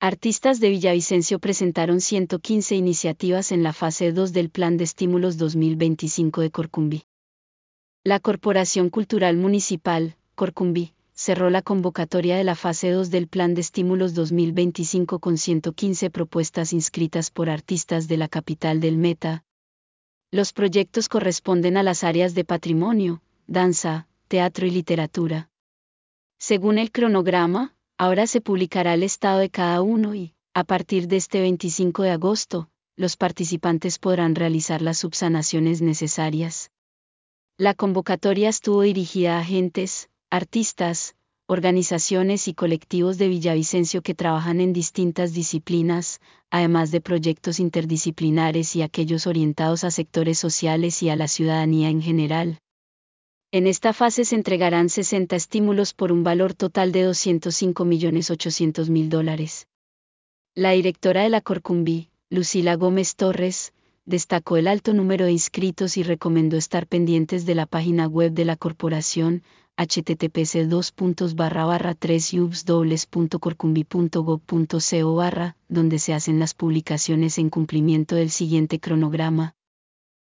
Artistas de Villavicencio presentaron 115 iniciativas en la fase 2 del Plan de Estímulos 2025 de Corcumbi. La Corporación Cultural Municipal, Corcumbi, cerró la convocatoria de la fase 2 del Plan de Estímulos 2025 con 115 propuestas inscritas por artistas de la capital del Meta. Los proyectos corresponden a las áreas de patrimonio, danza, teatro y literatura. Según el cronograma, ahora se publicará el estado de cada uno y, a partir de este 25 de agosto, los participantes podrán realizar las subsanaciones necesarias. La convocatoria estuvo dirigida a agentes, artistas, organizaciones y colectivos de Villavicencio que trabajan en distintas disciplinas, además de proyectos interdisciplinares y aquellos orientados a sectores sociales y a la ciudadanía en general. En esta fase se entregarán 60 estímulos por un valor total de $205.800.000. La directora de la Corcumbi, Lucila Gómez Torres, destacó el alto número de inscritos y recomendó estar pendientes de la página web de la corporación, https://3ubs.corcumbi.gov.co/ donde se hacen las publicaciones en cumplimiento del siguiente cronograma.